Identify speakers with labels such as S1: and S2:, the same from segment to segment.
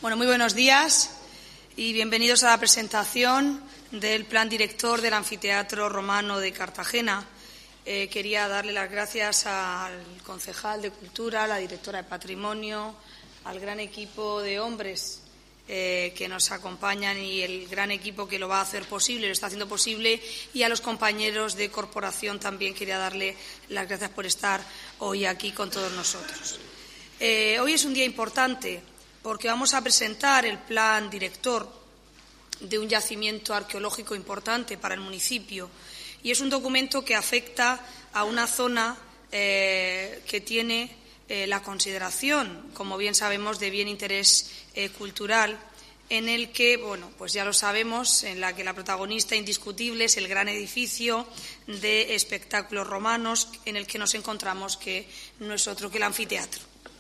S1: Bueno, muy buenos días y bienvenidos a la presentación del Plan Director del Anfiteatro Romano de Cartagena. Quería darle las gracias al concejal de Cultura, a la directora de Patrimonio, al gran equipo de hombres que nos acompañan y el gran equipo que lo va a hacer posible, lo está haciendo posible, y a los compañeros de corporación también quería darle las gracias por estar hoy aquí con todos nosotros. Hoy es un día importante porque vamos a presentar el plan director de un yacimiento arqueológico importante para el municipio, y es un documento que afecta a una zona que tiene la consideración, como bien sabemos, de bien interés cultural, en el que, bueno, pues ya lo sabemos, en la que la protagonista indiscutible es el gran edificio de espectáculos romanos en el que nos encontramos, que no es otro que el anfiteatro.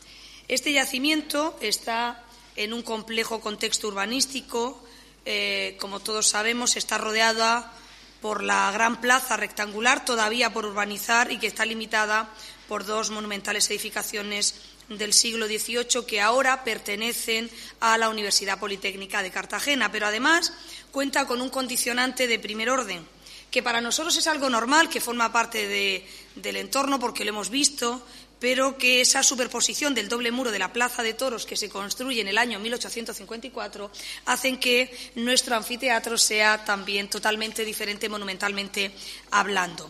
S1: Este yacimiento está en un complejo contexto urbanístico. Como todos sabemos, está rodeada por la gran plaza rectangular, todavía por urbanizar, y que está limitada por dos monumentales edificaciones del siglo XVIII que ahora pertenecen a la Universidad Politécnica de Cartagena. Pero además cuenta con un condicionante de primer orden, que para nosotros es algo normal, que forma parte del entorno porque lo hemos visto, pero que esa superposición del doble muro de la Plaza de Toros, que se construye en el año 1854, hacen que nuestro anfiteatro sea también totalmente diferente monumentalmente hablando.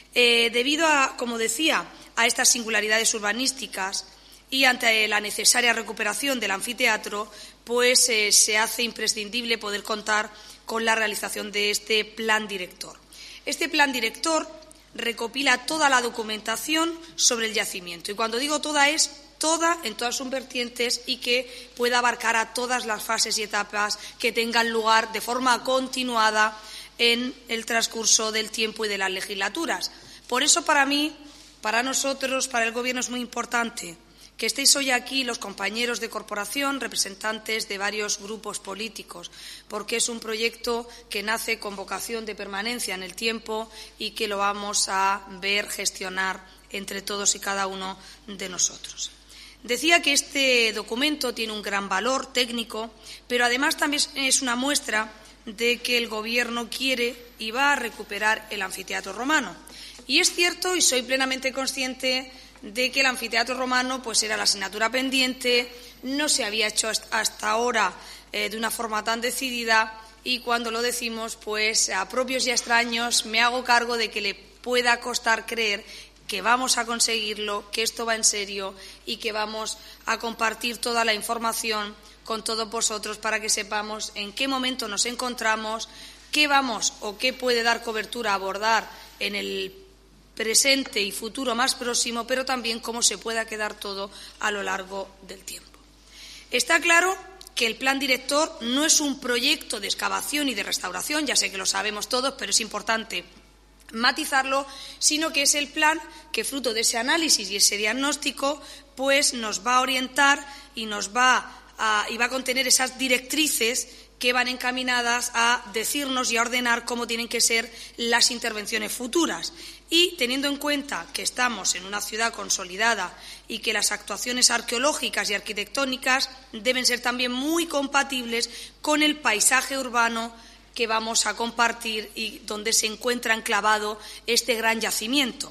S1: Debido a, como decía, a estas singularidades urbanísticas y ante la necesaria recuperación del anfiteatro, pues se hace imprescindible poder contar con la realización de este plan director. Este plan director recopila toda la documentación sobre el yacimiento, y cuando digo toda es toda en todas sus vertientes, y que pueda abarcar a todas las fases y etapas que tengan lugar de forma continuada en el transcurso del tiempo y de las legislaturas. Por eso, para mí, para nosotros, para el Gobierno, es muy importante que estéis hoy aquí los compañeros de corporación, representantes de varios grupos políticos, porque es un proyecto que nace con vocación de permanencia en el tiempo y que lo vamos a ver gestionar entre todos y cada uno de nosotros. Decía que este documento tiene un gran valor técnico, pero además también es una muestra de que el Gobierno quiere y va a recuperar el anfiteatro romano. Y es cierto, y soy plenamente consciente de que el anfiteatro romano pues era la asignatura pendiente, no se había hecho hasta ahora de una forma tan decidida, y cuando lo decimos, pues a propios y a extraños me hago cargo de que le pueda costar creer que vamos a conseguirlo, que esto va en serio y que vamos a compartir toda la información con todos vosotros para que sepamos en qué momento nos encontramos, qué vamos o qué puede dar cobertura a abordar en el presente y futuro más próximo, pero también cómo se pueda quedar todo a lo largo del tiempo. Está claro que el plan director no es un proyecto de excavación y de restauración, ya sé que lo sabemos todos, pero es importante matizarlo, sino que es el plan que, fruto de ese análisis y ese diagnóstico, pues nos va a orientar y va a contener esas directrices que van encaminadas a decirnos y a ordenar cómo tienen que ser las intervenciones futuras. Y teniendo en cuenta que estamos en una ciudad consolidada y que las actuaciones arqueológicas y arquitectónicas deben ser también muy compatibles con el paisaje urbano que vamos a compartir y donde se encuentra enclavado este gran yacimiento.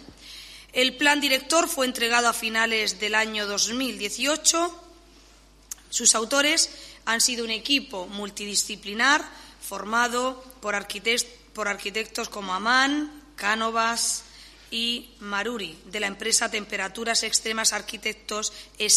S1: El plan director fue entregado a finales del año 2018. Sus autores han sido un equipo multidisciplinar formado por arquitectos como Amán, Cánovas y Maruri, de la empresa Temperaturas Extremas Arquitectos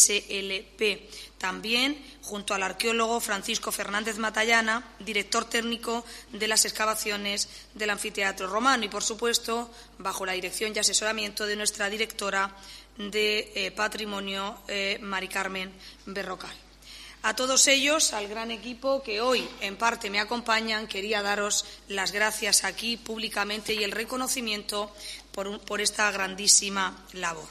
S1: SLP. También junto al arqueólogo Francisco Fernández Matallana, director técnico de las excavaciones del anfiteatro romano, y, por supuesto, bajo la dirección y asesoramiento de nuestra directora de Patrimonio, Mari Carmen Berrocal. A todos ellos, al gran equipo que hoy en parte me acompañan, quería daros las gracias aquí públicamente y el reconocimiento por esta grandísima labor.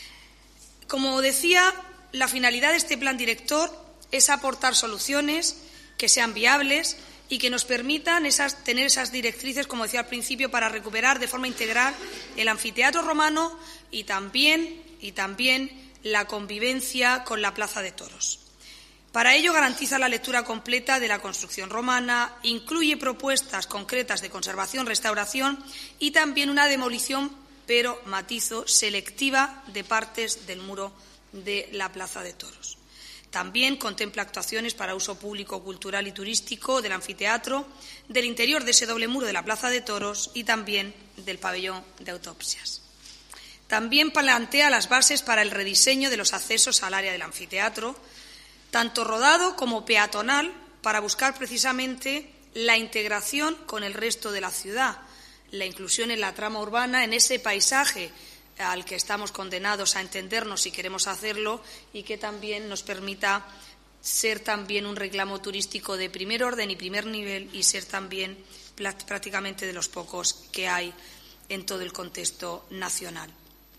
S1: Como decía, la finalidad de este plan director es aportar soluciones que sean viables y que nos permitan tener esas directrices, como decía al principio, para recuperar de forma integral el anfiteatro romano y también la convivencia con la Plaza de Toros. Para ello, garantiza la lectura completa de la construcción romana, incluye propuestas concretas de conservación, restauración y también una demolición, pero matizo, selectiva de partes del muro de la Plaza de Toros. También contempla actuaciones para uso público, cultural y turístico del anfiteatro, del interior de ese doble muro de la Plaza de Toros y también del pabellón de autopsias. También plantea las bases para el rediseño de los accesos al área del anfiteatro, tanto rodado como peatonal, para buscar precisamente la integración con el resto de la ciudad, la inclusión en la trama urbana, en ese paisaje al que estamos condenados a entendernos si queremos hacerlo y que también nos permita ser también un reclamo turístico de primer orden y primer nivel y ser también prácticamente de los pocos que hay en todo el contexto nacional.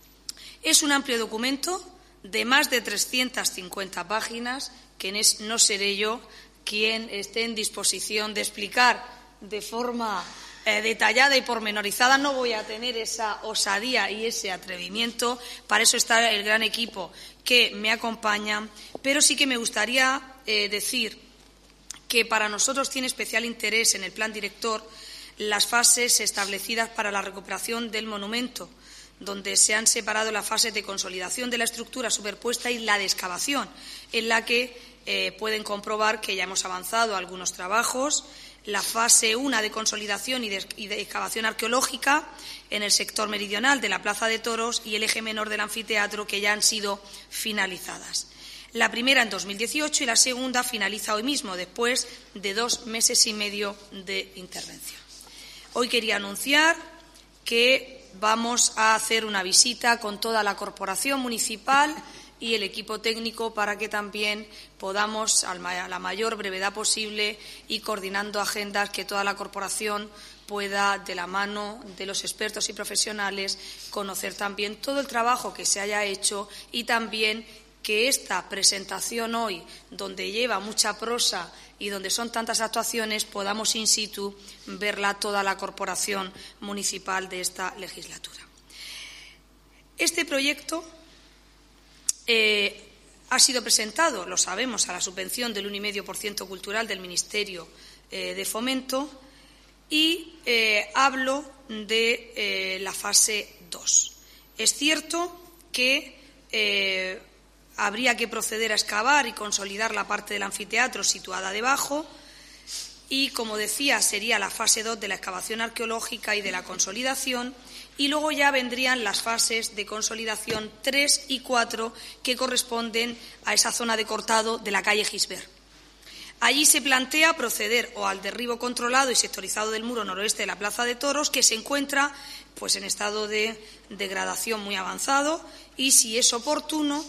S1: Es un amplio documento de más de 350 páginas, que no seré yo quien esté en disposición de explicar de forma detallada y pormenorizada. No voy a tener esa osadía y ese atrevimiento. Para eso está el gran equipo que me acompaña. Pero sí que me gustaría decir que para nosotros tiene especial interés en el plan director las fases establecidas para la recuperación del monumento, donde se han separado las fases de consolidación de la estructura superpuesta y la de excavación, en la que pueden comprobar que ya hemos avanzado algunos trabajos. La fase 1 de consolidación y de excavación arqueológica en el sector meridional de la Plaza de Toros y el eje menor del anfiteatro, que ya han sido finalizadas. La primera en 2018 y la segunda finaliza hoy mismo, después de 2 meses y medio de intervención. Hoy quería anunciar que vamos a hacer una visita con toda la corporación municipal y el equipo técnico para que también podamos, a la mayor brevedad posible y coordinando agendas, que toda la corporación pueda, de la mano de los expertos y profesionales, conocer también todo el trabajo que se haya hecho y también que esta presentación hoy, donde lleva mucha prosa y donde son tantas actuaciones, podamos in situ verla toda la corporación municipal de esta legislatura. Este proyecto ha sido presentado, lo sabemos, a la subvención del 1,5% cultural del Ministerio de Fomento y hablo de la fase 2. Es cierto que habría que proceder a excavar y consolidar la parte del anfiteatro situada debajo y, como decía, sería la fase 2 de la excavación arqueológica y de la consolidación, y luego ya vendrían las fases de consolidación 3 y 4 que corresponden a esa zona de cortado de la calle Gisbert. Allí se plantea proceder o al derribo controlado y sectorizado del muro noroeste de la Plaza de Toros, que se encuentra en estado de degradación muy avanzado, y si es oportuno,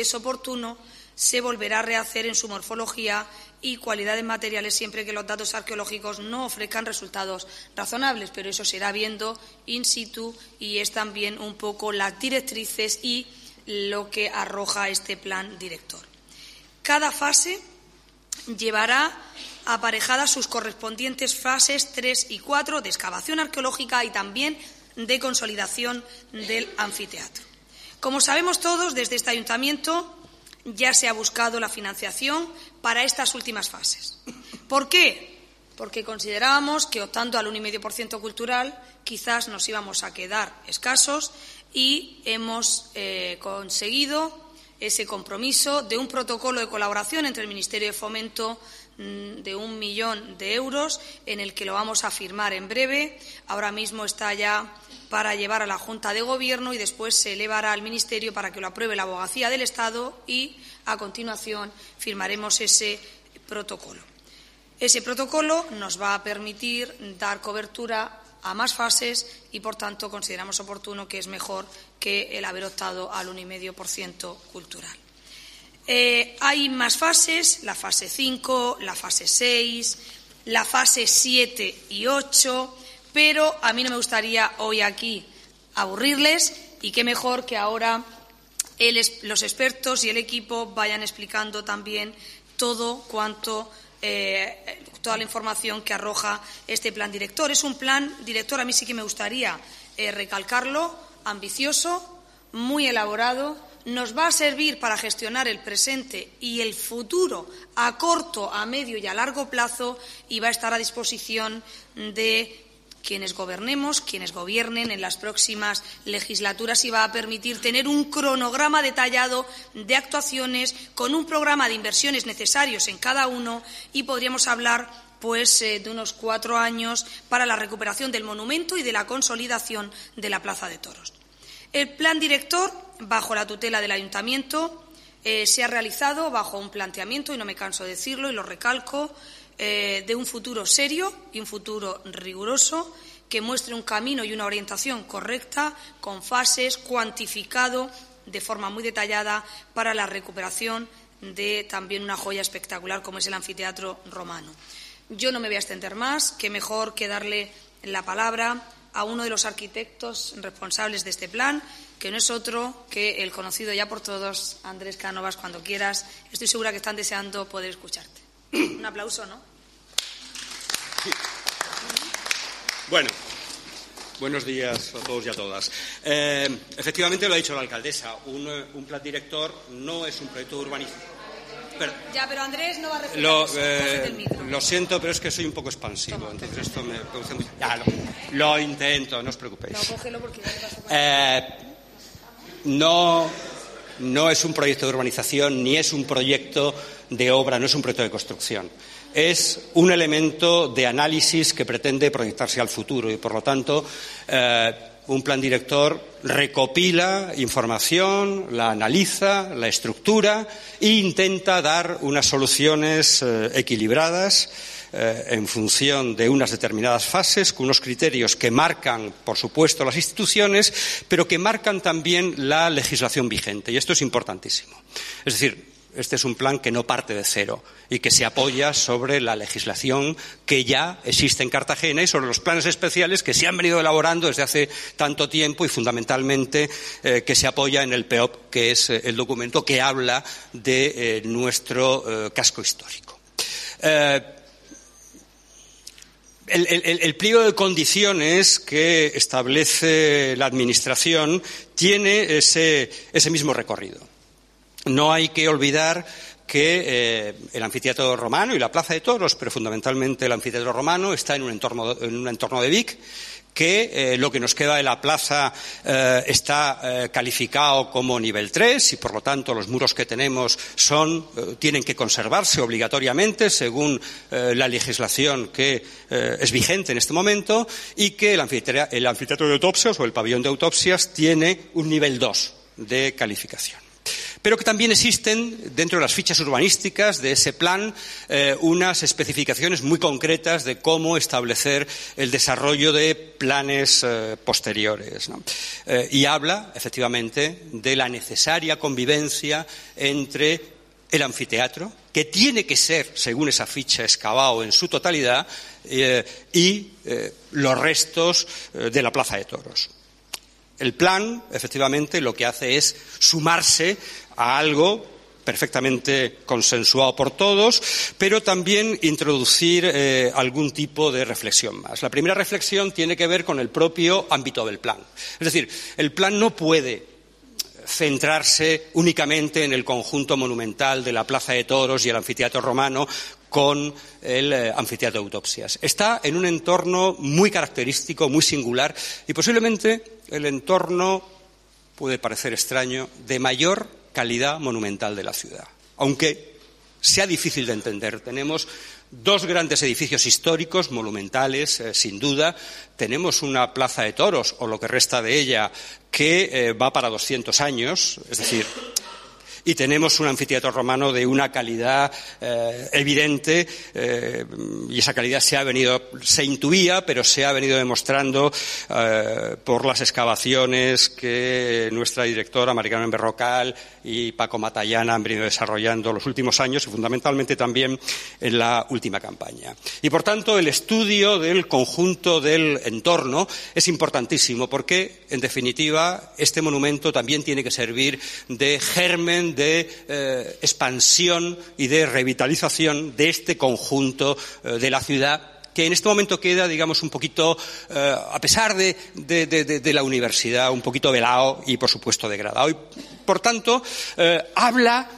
S1: se volverá a rehacer en su morfología y cualidades materiales, siempre que los datos arqueológicos no ofrezcan resultados razonables, pero eso se irá viendo in situ y es también un poco las directrices y lo que arroja este plan director. Cada fase llevará aparejadas sus correspondientes fases 3 y 4 de excavación arqueológica y también de consolidación del anfiteatro. Como sabemos todos, desde este ayuntamiento ya se ha buscado la financiación para estas últimas fases. ¿Por qué? Porque considerábamos que, optando al 1,5% cultural, quizás nos íbamos a quedar escasos y hemos conseguido ese compromiso de un protocolo de colaboración entre el Ministerio de Fomento de 1 millón de euros, en el que lo vamos a firmar en breve. Ahora mismo está ya para llevar a la Junta de Gobierno y después se elevará al Ministerio para que lo apruebe la Abogacía del Estado y, a continuación, firmaremos ese protocolo. Ese protocolo nos va a permitir dar cobertura a más fases y, por tanto, consideramos oportuno que es mejor que el haber optado al 1,5% cultural. Hay más fases, la fase 5, la fase 6, la fase 7 y 8, pero a mí no me gustaría hoy aquí aburrirles y qué mejor que ahora los expertos y el equipo vayan explicando también todo cuanto toda la información que arroja este plan director. Es un plan director, a mí sí que me gustaría recalcarlo, ambicioso, muy elaborado. nos va a servir para gestionar el presente y el futuro a corto, a medio y a largo plazo, y va a estar a disposición de quienes gobernemos, quienes gobiernen en las próximas legislaturas, y va a permitir tener un cronograma detallado de actuaciones con un programa de inversiones necesarios en cada uno, y podríamos hablar de unos 4 años para la recuperación del monumento y de la consolidación de la Plaza de Toros. El plan director, bajo la tutela del Ayuntamiento, se ha realizado bajo un planteamiento, y no me canso de decirlo y lo recalco, de un futuro serio y un futuro riguroso que muestre un camino y una orientación correcta, con fases, cuantificado de forma muy detallada para la recuperación de también una joya espectacular como es el Anfiteatro Romano. Yo no me voy a extender más, que mejor que darle la palabra a uno de los arquitectos responsables de este plan, que no es otro que el conocido ya por todos, Andrés Cánovas. Cuando quieras, estoy segura que están deseando poder escucharte. Un aplauso, ¿no?
S2: Bueno, buenos días a todos y a todas. Efectivamente, lo ha dicho la alcaldesa, un plan director no es un proyecto de urbanización.
S1: Pero Andrés no va a repetir
S2: lo siento, pero es que soy un poco expansivo. Entonces esto me produce mucho. Ya, lo intento, no os preocupéis.
S1: No, cógelo porque ya le pasa.
S2: No es un proyecto de urbanización, ni es un proyecto de obra, no es un proyecto de construcción. Es un elemento de análisis que pretende proyectarse al futuro y, por lo tanto, un plan director recopila información, la analiza, la estructura e intenta dar unas soluciones equilibradas en función de unas determinadas fases, con unos criterios que marcan, por supuesto, las instituciones, pero que marcan también la legislación vigente. Y esto es importantísimo. Es decir, este es un plan que no parte de cero y que se apoya sobre la legislación que ya existe en Cartagena y sobre los planes especiales que se han venido elaborando desde hace tanto tiempo, y fundamentalmente que se apoya en el PEOP, que es el documento que habla de nuestro casco histórico. El pliego de condiciones que establece la Administración tiene ese mismo recorrido. No hay que olvidar que el Anfiteatro Romano y la Plaza de Toros, pero fundamentalmente el Anfiteatro Romano, está en un entorno de Vic, que lo que nos queda de la plaza está calificado como nivel 3 y, por lo tanto, los muros que tenemos tienen que conservarse obligatoriamente según la legislación que es vigente en este momento, y que el anfiteatro de autopsias o el pabellón de autopsias tiene un nivel 2 de calificación. Pero que también existen, dentro de las fichas urbanísticas de ese plan, unas especificaciones muy concretas de cómo establecer el desarrollo de planes posteriores, ¿no? Y habla, efectivamente, de la necesaria convivencia entre el anfiteatro, que tiene que ser, según esa ficha, excavado en su totalidad, y los restos de la Plaza de Toros. El plan, efectivamente, lo que hace es sumarse a algo perfectamente consensuado por todos, pero también introducir algún tipo de reflexión más. La primera reflexión tiene que ver con el propio ámbito del plan. Es decir, el plan no puede centrarse únicamente en el conjunto monumental de la Plaza de Toros y el Anfiteatro Romano con el Anfiteatro de Autopsias. Está en un entorno muy característico, muy singular, y posiblemente el entorno, puede parecer extraño, de mayor calidad monumental de la ciudad. Aunque sea difícil de entender, tenemos dos grandes edificios históricos, monumentales, sin duda. Tenemos una Plaza de Toros, o lo que resta de ella, que va para 200 años, es decir, y tenemos un anfiteatro romano de una calidad evidente, y esa calidad se intuía, pero se ha venido demostrando por las excavaciones que nuestra directora, Mari Carmen Berrocal, y Paco Matallana han venido desarrollando los últimos años, y fundamentalmente también en la última campaña. Y, por tanto, el estudio del conjunto del entorno es importantísimo porque, en definitiva, este monumento también tiene que servir de germen de expansión y de revitalización de este conjunto de la ciudad, que en este momento queda, digamos, un poquito, a pesar de la universidad, un poquito velado y, por supuesto, degradado. Y, por tanto, habla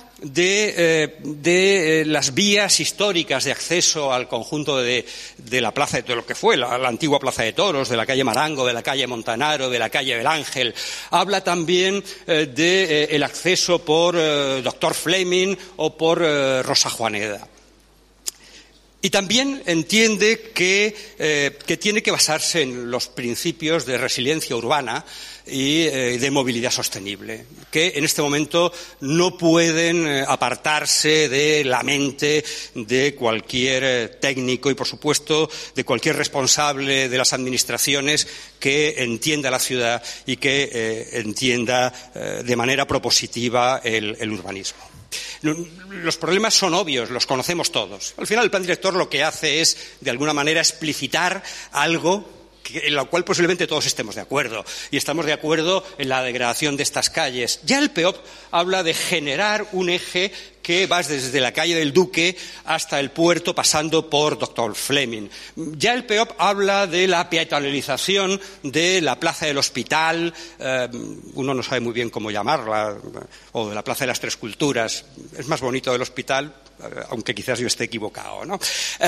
S2: de las vías históricas de acceso al conjunto de la plaza, de lo que fue la antigua Plaza de Toros, de la calle Marango, de la calle Montanaro, de la calle del Ángel. Habla también del acceso por Doctor Fleming o por Rosa Juaneda. Y también entiende que tiene que basarse en los principios de resiliencia urbana y de movilidad sostenible, que en este momento no pueden apartarse de la mente de cualquier técnico y, por supuesto, de cualquier responsable de las administraciones que entienda la ciudad y que entienda de manera propositiva el urbanismo. Los problemas son obvios, los conocemos todos. Al final, el plan director lo que hace es, de alguna manera, explicitar algo en lo cual posiblemente todos estemos de acuerdo. Y estamos de acuerdo en la degradación de estas calles. Ya el PEOP habla de generar un eje que va desde la calle del Duque hasta el puerto, pasando por Doctor Fleming. Ya el PEOP habla de la peatonalización de la Plaza del Hospital, uno no sabe muy bien cómo llamarla, o de la Plaza de las Tres Culturas. Es más bonito del Hospital, aunque quizás yo esté equivocado, ¿no?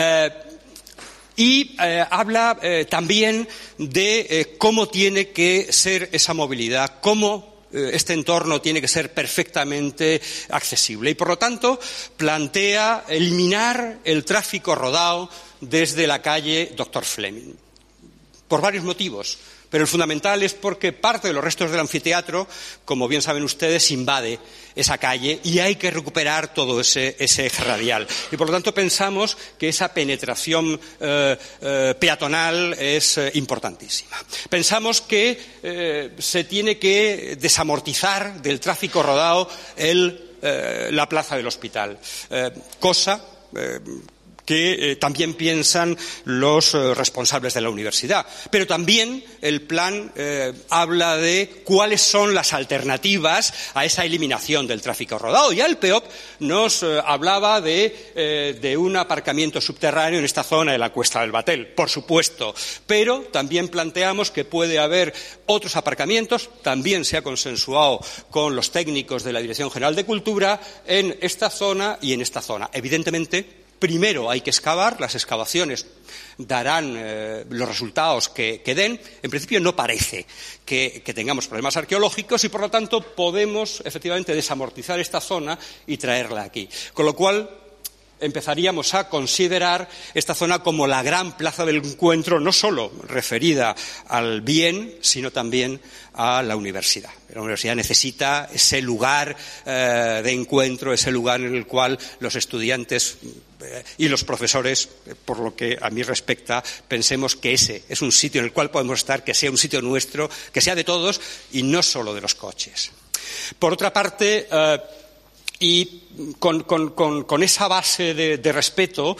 S2: Y habla también de cómo tiene que ser esa movilidad, cómo este entorno tiene que ser perfectamente accesible. Y, por lo tanto, plantea eliminar el tráfico rodado desde la calle Doctor Fleming. Por varios motivos. Pero el fundamental es porque parte de los restos del anfiteatro, como bien saben ustedes, invade esa calle y hay que recuperar todo ese eje radial. Y por lo tanto pensamos que esa penetración peatonal es importantísima. Pensamos que se tiene que desamortizar del tráfico rodado la Plaza del Hospital, cosa que también piensan los responsables de la universidad. Pero también el plan habla de cuáles son las alternativas a esa eliminación del tráfico rodado. Ya el PEOP nos hablaba de un aparcamiento subterráneo en esta zona de la Cuesta del Batel, por supuesto. Pero también planteamos que puede haber otros aparcamientos, también se ha consensuado con los técnicos de la Dirección General de Cultura, en esta zona y en esta zona. Evidentemente, primero hay que excavar, las excavaciones darán los resultados que den. En principio no parece que tengamos problemas arqueológicos y, por lo tanto, podemos efectivamente desamortizar esta zona y traerla aquí. Con lo cual, empezaríamos a considerar esta zona como la gran plaza del encuentro, no solo referida al bien, sino también a la universidad. La universidad necesita ese lugar de encuentro, ese lugar en el cual los estudiantes y los profesores, por lo que a mí respecta, pensemos que ese es un sitio en el cual podemos estar, que sea un sitio nuestro, que sea de todos y no solo de los coches. Por otra parte, y con esa base de respeto,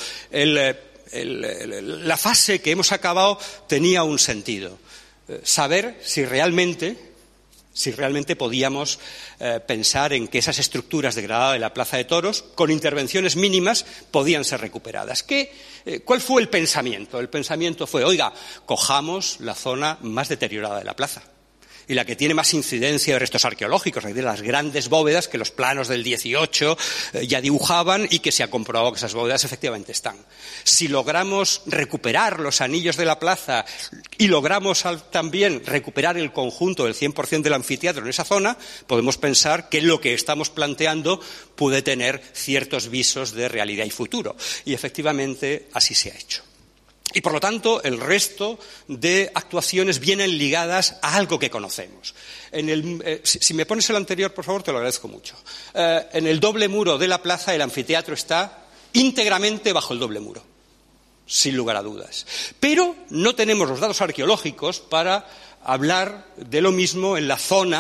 S2: la fase que hemos acabado tenía un sentido. Saber si realmente podíamos pensar en que esas estructuras degradadas de la Plaza de Toros, con intervenciones mínimas, podían ser recuperadas. ¿Cuál fue el pensamiento? El pensamiento fue, oiga, cojamos la zona más deteriorada de la plaza y la que tiene más incidencia de restos arqueológicos, es decir, las grandes bóvedas que los planos del 18 ya dibujaban y que se ha comprobado que esas bóvedas efectivamente están. Si logramos recuperar los anillos de la plaza y logramos también recuperar el conjunto del 100% del anfiteatro en esa zona, podemos pensar que lo que estamos planteando puede tener ciertos visos de realidad y futuro. Y efectivamente así se ha hecho. Y, por lo tanto, el resto de actuaciones vienen ligadas a algo que conocemos. Si me pones el anterior, por favor, te lo agradezco mucho. En el doble muro de la plaza, el anfiteatro está íntegramente bajo el doble muro, sin lugar a dudas. Pero no tenemos los datos arqueológicos para hablar de lo mismo en la zona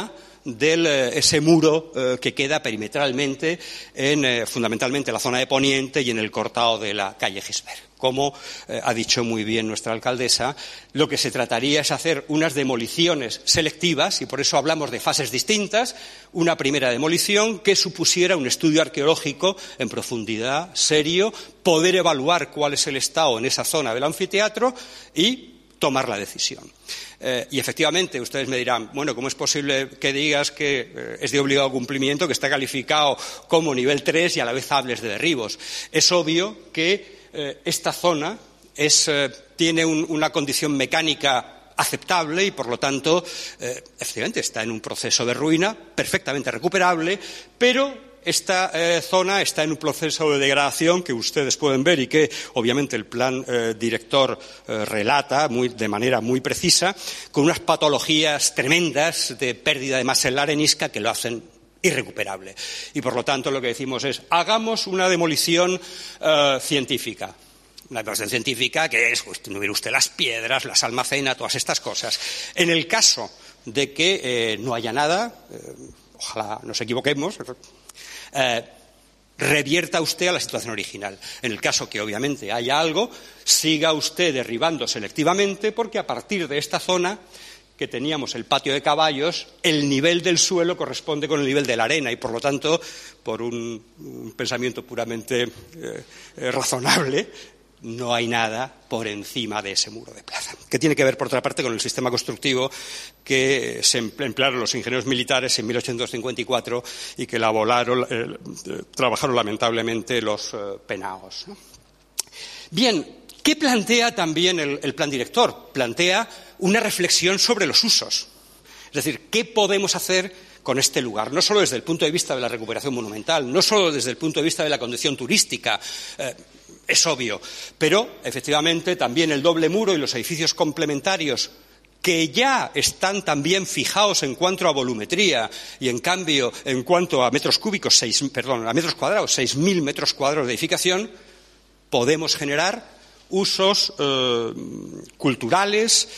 S2: de ese muro que queda perimetralmente fundamentalmente en la zona de Poniente y en el cortado de la calle Gisbert. Como ha dicho muy bien nuestra alcaldesa, lo que se trataría es hacer unas demoliciones selectivas, y por eso hablamos de fases distintas. Una primera demolición que supusiera un estudio arqueológico en profundidad, serio, poder evaluar cuál es el estado en esa zona del anfiteatro y tomar la decisión. Y efectivamente, ustedes me dirán, bueno, ¿cómo es posible que digas que es de obligado cumplimiento, que está calificado como nivel 3 y a la vez hables de derribos? Es obvio que esta zona tiene una condición mecánica aceptable y, por lo tanto, efectivamente está en un proceso de ruina perfectamente recuperable, pero esta zona está en un proceso de degradación que ustedes pueden ver y que, obviamente, el plan director relata de manera muy precisa, con unas patologías tremendas de pérdida de masa en la arenisca que lo hacen irrecuperable. Y, por lo tanto, lo que decimos es, hagamos una demolición científica. Una demolición científica que es, pues, no mire usted las piedras, las almacena, todas estas cosas. En el caso de que no haya nada, ojalá nos equivoquemos, revierta usted a la situación original. En el caso que obviamente haya algo, siga usted derribando selectivamente, porque a partir de esta zona que teníamos el patio de caballos, el nivel del suelo corresponde con el nivel de la arena y, por lo tanto, por un pensamiento puramente razonable, no hay nada por encima de ese muro de plaza, que tiene que ver, por otra parte, con el sistema constructivo que se emplearon los ingenieros militares en 1854 y que trabajaron lamentablemente los penaos, ¿no? Bien, ¿qué plantea también el plan director? Plantea una reflexión sobre los usos. Es decir, ¿qué podemos hacer con este lugar? No solo desde el punto de vista de la recuperación monumental, no solo desde el punto de vista de la condición turística, es obvio, pero efectivamente también el doble muro y los edificios complementarios que ya están también fijados en cuanto a volumetría y en cambio en cuanto a metros cuadrados, 6.000 metros cuadrados de edificación, podemos generar usos culturales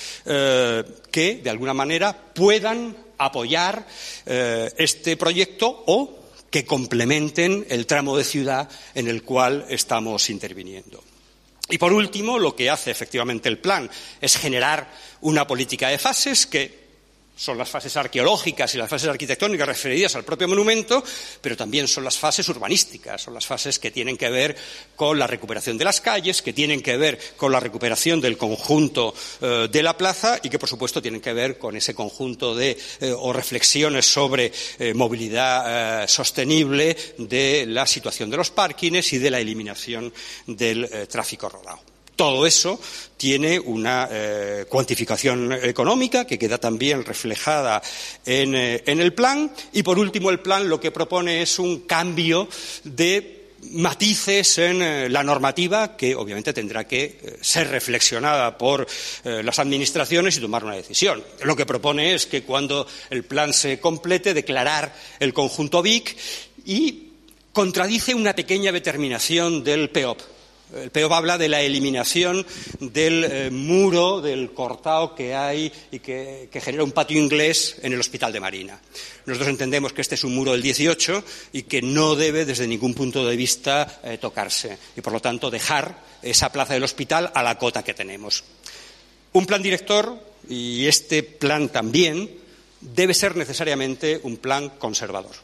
S2: que de alguna manera puedan apoyar este proyecto o que complementen el tramo de ciudad en el cual estamos interviniendo. Y, por último, lo que hace efectivamente el plan es generar una política de fases que son las fases arqueológicas y las fases arquitectónicas referidas al propio monumento, pero también son las fases urbanísticas, son las fases que tienen que ver con la recuperación de las calles, que tienen que ver con la recuperación del conjunto de la plaza y que, por supuesto, tienen que ver con ese conjunto o reflexiones sobre movilidad sostenible, de la situación de los parkings y de la eliminación del tráfico rodado. Todo eso tiene una cuantificación económica que queda también reflejada en el plan y, por último, el plan lo que propone es un cambio de matices en la normativa que obviamente tendrá que ser reflexionada por las administraciones y tomar una decisión. Lo que propone es que cuando el plan se complete declarar el conjunto BIC y contradice una pequeña determinación del PEOP. El PEOP habla de la eliminación del muro, del cortado que hay y que genera un patio inglés en el Hospital de Marina. Nosotros entendemos que este es un muro del 18 y que no debe, desde ningún punto de vista, tocarse y, por lo tanto, dejar esa plaza del hospital a la cota que tenemos. Un plan director, y este plan también, debe ser necesariamente un plan conservador.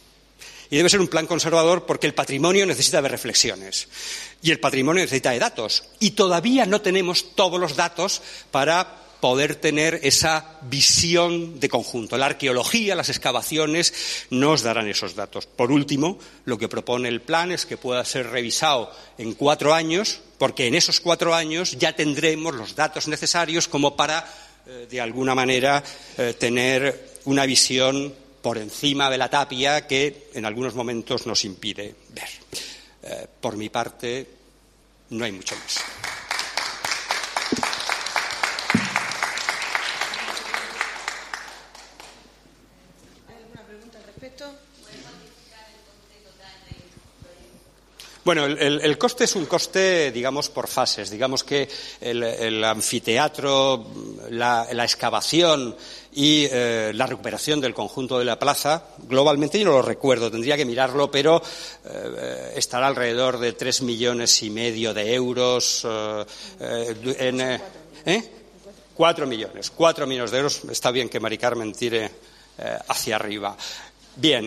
S2: Y debe ser un plan conservador porque el patrimonio necesita de reflexiones y el patrimonio necesita de datos. Y todavía no tenemos todos los datos para poder tener esa visión de conjunto. La arqueología, las excavaciones nos darán esos datos. Por último, lo que propone el plan es que pueda ser revisado en 4 años, porque en esos 4 años ya tendremos los datos necesarios como para, de alguna manera, tener una visión por encima de la tapia que en algunos momentos nos impide ver. Por mi parte, no hay mucho más.
S1: ¿Hay alguna pregunta al respecto?
S2: Bueno, el coste es un coste, digamos, por fases. Digamos que el anfiteatro, la excavación y la recuperación del conjunto de la plaza, globalmente yo no lo recuerdo, tendría que mirarlo, pero estará alrededor de 3,5 millones de euros. 4 millones de euros. Está bien que Mari Carmen tire hacia arriba. Bien.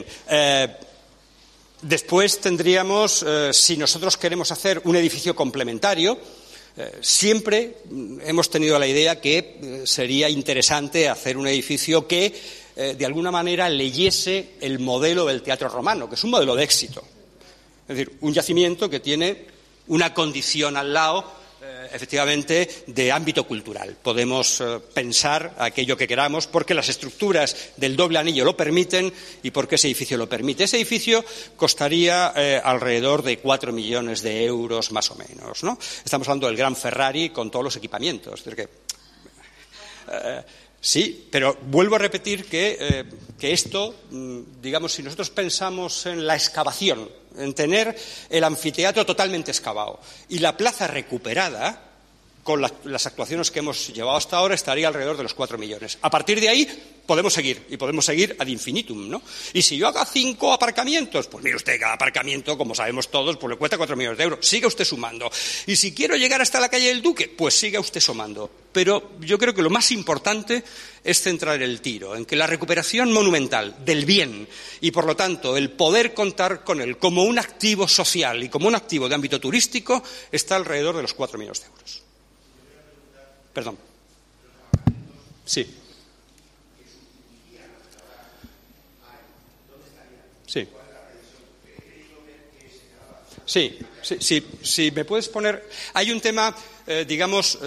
S2: Después tendríamos, si nosotros queremos hacer un edificio complementario, siempre hemos tenido la idea que sería interesante hacer un edificio que, de alguna manera, leyese el modelo del teatro romano, que es un modelo de éxito. Es decir, un yacimiento que tiene una condición al lado, efectivamente, de ámbito cultural. Podemos pensar aquello que queramos porque las estructuras del doble anillo lo permiten y porque ese edificio lo permite. Ese edificio costaría alrededor de 4 millones de euros más o menos, ¿no? Estamos hablando del Gran Ferrari con todos los equipamientos. Es decir, sí, pero vuelvo a repetir que esto, digamos, si nosotros pensamos en la excavación, en tener el anfiteatro totalmente excavado y la plaza recuperada, con las actuaciones que hemos llevado hasta ahora, estaría alrededor de los 4 millones. A partir de ahí podemos seguir ad infinitum, ¿no? Y si yo hago 5 aparcamientos, pues mire usted, cada aparcamiento, como sabemos todos, pues le cuesta 4 millones de euros. Siga usted sumando. Y si quiero llegar hasta la calle del Duque, pues siga usted sumando. Pero yo creo que lo más importante es centrar el tiro en que la recuperación monumental del bien y, por lo tanto, el poder contar con él como un activo social y como un activo de ámbito turístico está alrededor de los 4 millones de euros. Perdón. Sí. Sí, me puedes poner. Hay un tema, digamos.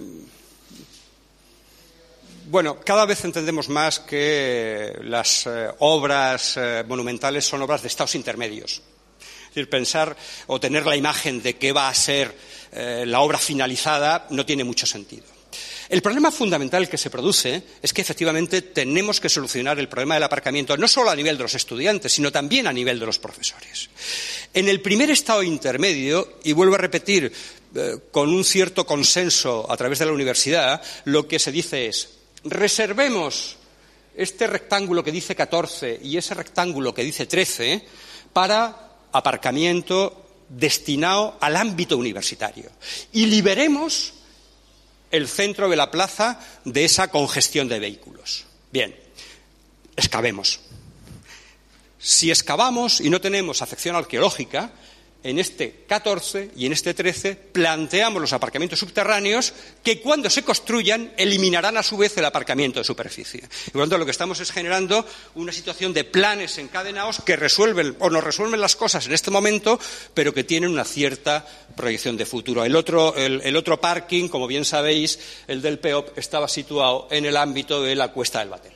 S2: Bueno, cada vez entendemos más que las obras monumentales son obras de estados intermedios. Es decir, pensar o tener la imagen de qué va a ser la obra finalizada no tiene mucho sentido. El problema fundamental que se produce es que efectivamente tenemos que solucionar el problema del aparcamiento no solo a nivel de los estudiantes, sino también a nivel de los profesores. En el primer estado intermedio, y vuelvo a repetir, con un cierto consenso a través de la universidad, lo que se dice es: reservemos este rectángulo que dice 14 y ese rectángulo que dice 13 para aparcamiento destinado al ámbito universitario y liberemos el centro de la plaza de esa congestión de vehículos. Bien, excavemos. Si excavamos y no tenemos afección arqueológica, en este 14 y en este 13 planteamos los aparcamientos subterráneos que, cuando se construyan, eliminarán a su vez el aparcamiento de superficie. Y por lo tanto, lo que estamos es generando una situación de planes encadenados que resuelven o no resuelven las cosas en este momento, pero que tienen una cierta proyección de futuro. El otro parking, como bien sabéis, el del PEOP, estaba situado en el ámbito de la Cuesta del Batel.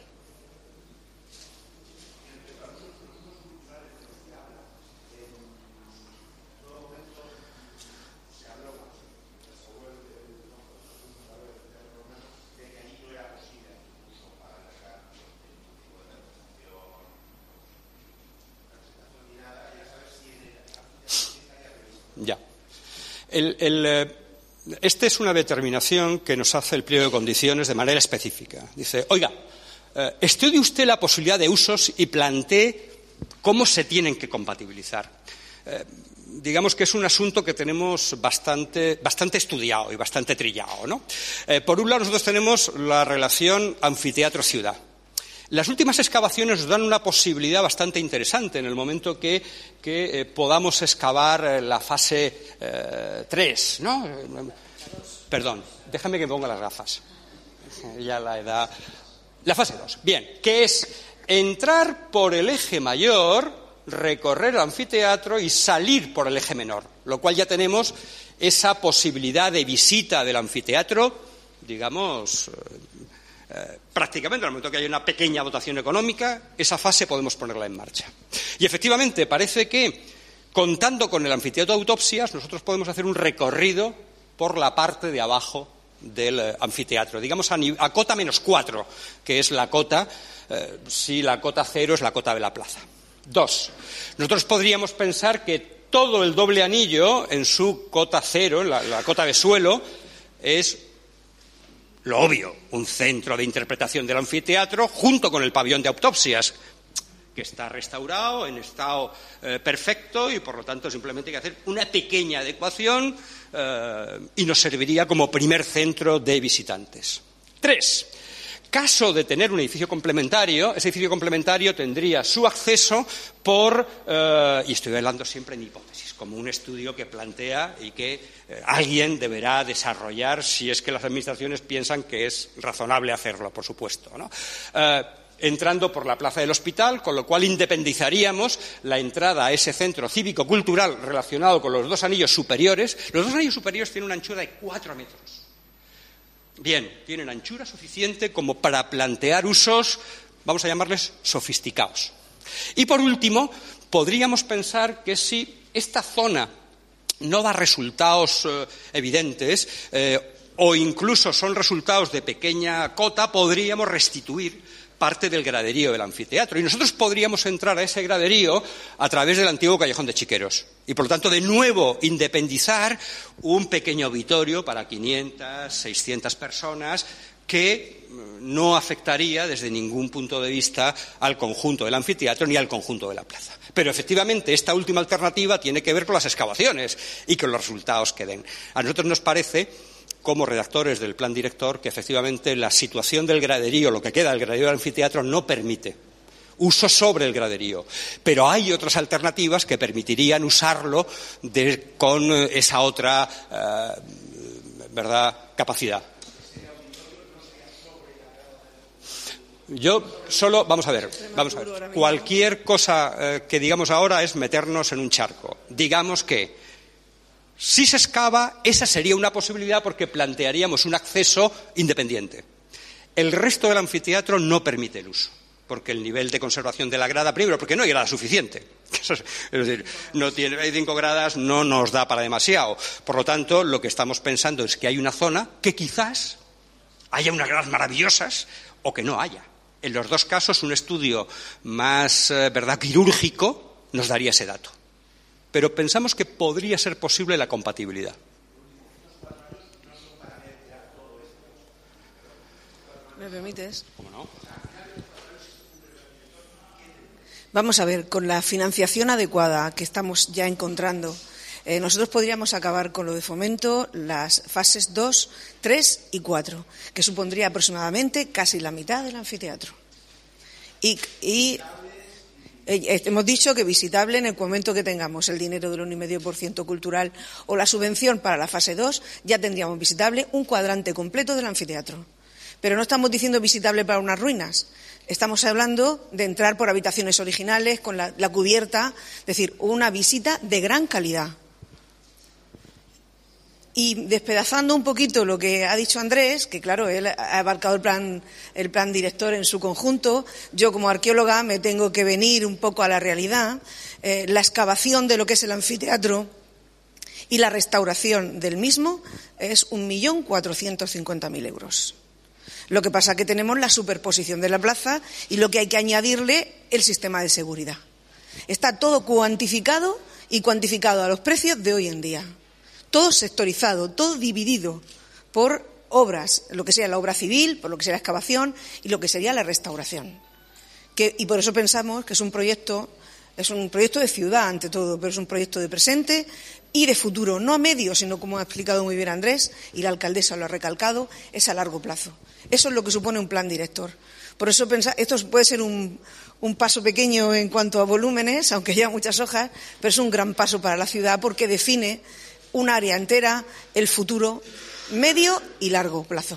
S2: Ya. Esta es una determinación que nos hace el pliego de condiciones de manera específica. Dice, oiga, estudie usted la posibilidad de usos y plantee cómo se tienen que compatibilizar. Digamos que es un asunto que tenemos bastante estudiado y bastante trillado, ¿no? Por un lado, nosotros tenemos la relación anfiteatro-ciudad. Las últimas excavaciones nos dan una posibilidad bastante interesante en el momento que podamos excavar la fase 3, ¿no? Perdón, déjame que me ponga las gafas. Ya la edad. La fase 2. Bien, que es entrar por el eje mayor, recorrer el anfiteatro y salir por el eje menor, lo cual ya tenemos esa posibilidad de visita del anfiteatro, digamos, prácticamente en el momento que hay una pequeña dotación económica, esa fase podemos ponerla en marcha. Y efectivamente parece que, contando con el anfiteatro de autopsias, nosotros podemos hacer un recorrido por la parte de abajo del anfiteatro, digamos a cota -4, que es la cota, si la cota 0 es la cota de la plaza. 2. Nosotros podríamos pensar que todo el doble anillo en su cota cero, en la cota de suelo, es lo obvio, un centro de interpretación del anfiteatro junto con el pabellón de autopsias, que está restaurado en estado perfecto y, por lo tanto, simplemente hay que hacer una pequeña adecuación y nos serviría como primer centro de visitantes. 3. Caso de tener un edificio complementario, ese edificio complementario tendría su acceso por, y estoy hablando siempre en hipótesis, como un estudio que plantea y que alguien deberá desarrollar si es que las administraciones piensan que es razonable hacerlo, por supuesto, ¿no? Entrando por la plaza del hospital, con lo cual independizaríamos la entrada a ese centro cívico-cultural relacionado con los 2 anillos superiores. Los 2 anillos superiores tienen una anchura de 4 metros. Bien, tienen anchura suficiente como para plantear usos, vamos a llamarles sofisticados. Y por último, podríamos pensar que si esta zona no da resultados evidentes o incluso son resultados de pequeña cota, podríamos restituir parte del graderío del anfiteatro. Y nosotros podríamos entrar a ese graderío a través del antiguo callejón de Chiqueros. Y, por lo tanto, de nuevo, independizar un pequeño auditorio para 500, 600 personas que no afectaría desde ningún punto de vista al conjunto del anfiteatro ni al conjunto de la plaza. Pero, efectivamente, esta última alternativa tiene que ver con las excavaciones y con los resultados que den. A nosotros nos parece, como redactores del plan director, que efectivamente la situación del graderío, lo que queda del graderío del anfiteatro, no permite uso sobre el graderío. Pero hay otras alternativas que permitirían usarlo con esa otra capacidad. Vamos a ver, cualquier cosa que digamos ahora es meternos en un charco. Digamos que si se excava, esa sería una posibilidad porque plantearíamos un acceso independiente. El resto del anfiteatro no permite el uso, porque el nivel de conservación de la grada, primero, porque no hay grada suficiente. Es decir, hay 5 gradas, no nos da para demasiado. Por lo tanto, lo que estamos pensando es que hay una zona que quizás haya unas gradas maravillosas o que no haya. En los 2 casos, un estudio más, quirúrgico nos daría ese dato. Pero pensamos que podría ser posible la compatibilidad.
S3: ¿Me permites?
S2: ¿Cómo no?
S3: Vamos a ver, con la financiación adecuada que estamos ya encontrando, nosotros podríamos acabar con lo de fomento las fases 2, 3 y 4, que supondría aproximadamente casi la mitad del anfiteatro. Y hemos dicho que visitable en el momento que tengamos el dinero del 1,5% cultural o la subvención para la fase 2, ya tendríamos visitable un cuadrante completo del anfiteatro. Pero no estamos diciendo visitable para unas ruinas. Estamos hablando de entrar por habitaciones originales, con la cubierta, es decir, una visita de gran calidad. Y despedazando un poquito lo que ha dicho Andrés, que claro, él ha abarcado el plan director en su conjunto, yo como arqueóloga me tengo que venir un poco a la realidad. La excavación de lo que es el anfiteatro y la restauración del mismo es 1.450.000 euros. Lo que pasa es que tenemos la superposición de la plaza y lo que hay que añadirle el sistema de seguridad. Está todo cuantificado y cuantificado a los precios de hoy en día. Todo sectorizado, todo dividido por obras, lo que sea la obra civil, por lo que sea la excavación y lo que sería la restauración. Y por eso pensamos que es un proyecto de ciudad ante todo, pero es un proyecto de presente y de futuro, no a medio, sino como ha explicado muy bien Andrés, y la alcaldesa lo ha recalcado, es a largo plazo. Eso es lo que supone un plan director. Por eso esto puede ser un paso pequeño en cuanto a volúmenes, aunque lleva muchas hojas, pero es un gran paso para la ciudad porque define un área entera, el futuro medio y largo plazo.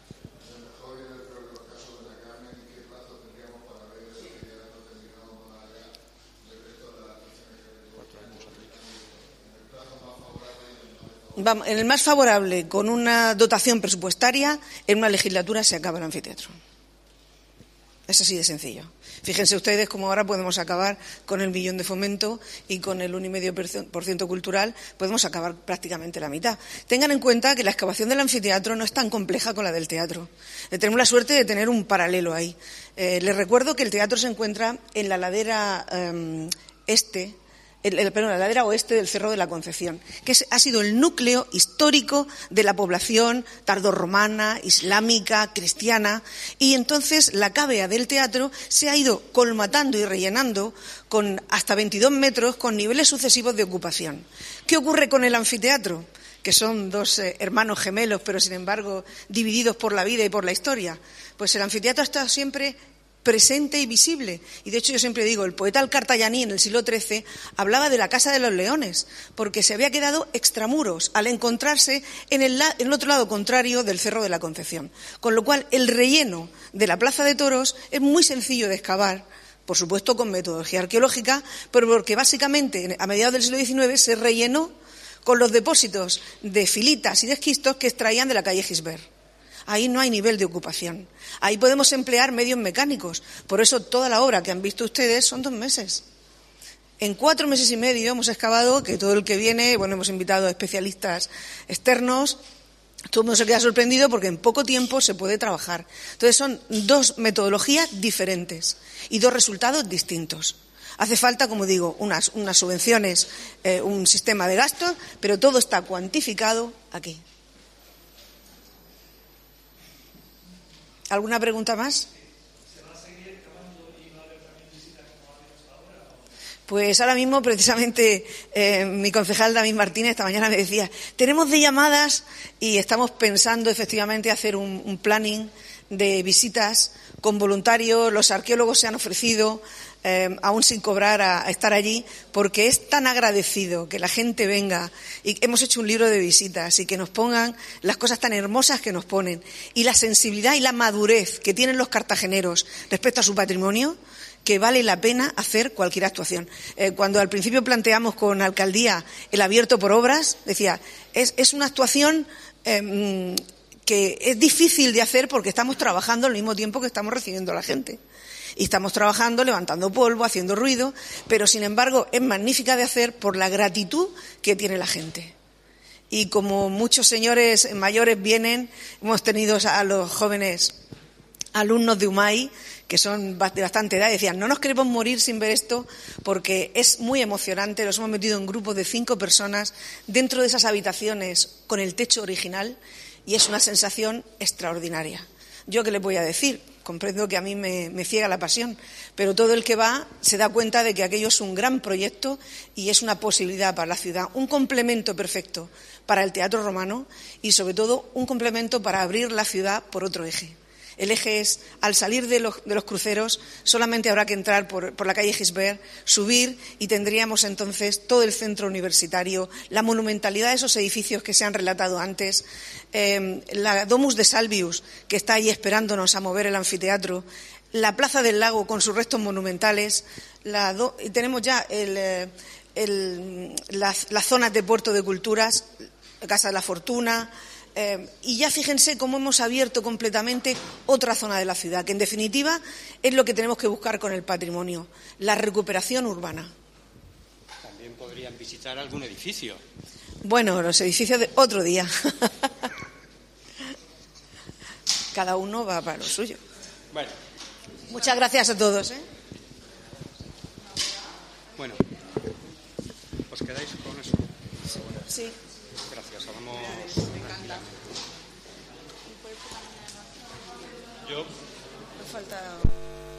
S3: En el más favorable, con una dotación presupuestaria, en una legislatura se acaba el anfiteatro. Es así de sencillo. Fíjense ustedes cómo ahora podemos acabar con el 1 millón de fomento y con el 1,5% cultural, podemos acabar prácticamente la mitad. Tengan en cuenta que la excavación del anfiteatro no es tan compleja con la del teatro. Tenemos la suerte de tener un paralelo ahí. Les recuerdo que el teatro se encuentra en la ladera este, la ladera oeste del Cerro de la Concepción, que ha sido el núcleo histórico de la población tardorromana, islámica, cristiana, y entonces la cávea del teatro se ha ido colmatando y rellenando con hasta 22 metros con niveles sucesivos de ocupación. ¿Qué ocurre con el anfiteatro? Que son dos hermanos gemelos, pero sin embargo divididos por la vida y por la historia. Pues el anfiteatro ha estado siempre presente y visible. Y de hecho yo siempre digo, el poeta Al-Cartayaní en el siglo XIII hablaba de la Casa de los Leones, porque se había quedado extramuros al encontrarse en el otro lado contrario del Cerro de la Concepción. Con lo cual el relleno de la Plaza de Toros es muy sencillo de excavar, por supuesto con metodología arqueológica, pero porque básicamente a mediados del siglo XIX se rellenó con los depósitos de filitas y de esquistos que extraían de la calle Gisbert. Ahí no hay nivel de ocupación. Ahí podemos emplear medios mecánicos. Por eso toda la obra que han visto ustedes son 2 meses. En 4 meses y medio hemos excavado, que todo el que viene, bueno, hemos invitado a especialistas externos, todo el mundo se queda sorprendido porque en poco tiempo se puede trabajar. Entonces son 2 metodologías diferentes y 2 resultados distintos. Hace falta, como digo, unas subvenciones, un sistema de gastos, pero todo está cuantificado aquí. ¿Alguna pregunta más? ¿Se va a seguir excavando y va a haber también visitas como ha habido hasta ahora? Pues ahora mismo, precisamente, mi concejal David Martínez esta mañana me decía, tenemos de llamadas y estamos pensando efectivamente hacer un planning de visitas con voluntarios. Los arqueólogos se han ofrecido, aún sin cobrar, a estar allí, porque es tan agradecido que la gente venga, y hemos hecho un libro de visitas y que nos pongan las cosas tan hermosas que nos ponen, y la sensibilidad y la madurez que tienen los cartageneros respecto a su patrimonio, que vale la pena hacer cualquier actuación. Cuando al principio planteamos con la alcaldía el abierto por obras, decía, es una actuación que es difícil de hacer porque estamos trabajando al mismo tiempo que estamos recibiendo a la gente. Y estamos trabajando, levantando polvo, haciendo ruido, pero sin embargo es magnífica de hacer por la gratitud que tiene la gente. Y como muchos señores mayores vienen, hemos tenido a los jóvenes alumnos de UMAI, que son de bastante edad, y decían, no nos queremos morir sin ver esto, porque es muy emocionante. Los hemos metido en grupos de 5 personas dentro de esas habitaciones con el techo original, y es una sensación extraordinaria. ¿Yo qué les voy a decir? Comprendo que a mí me ciega la pasión, pero todo el que va se da cuenta de que aquello es un gran proyecto y es una posibilidad para la ciudad, un complemento perfecto para el teatro romano y, sobre todo, un complemento para abrir la ciudad por otro eje. El eje es, al salir de los cruceros, solamente habrá que entrar por la calle Gisbert, subir, y tendríamos entonces todo el centro universitario, la monumentalidad de esos edificios que se han relatado antes, la Domus de Salvius, que está ahí esperándonos a mover el anfiteatro, la Plaza del Lago con sus restos monumentales, y tenemos ya las zonas de Puerto de Culturas, Casa de la Fortuna. Y ya fíjense cómo hemos abierto completamente otra zona de la ciudad, que en definitiva es lo que tenemos que buscar con el patrimonio, la recuperación urbana.
S2: También podrían visitar algún edificio.
S3: Bueno, los edificios de otro día. Cada uno va para lo suyo.
S2: Bueno.
S3: Muchas gracias a todos.
S2: Bueno, ¿os quedáis con eso?
S3: Sí.
S2: Gracias, vamos. Yo.
S3: Me falta.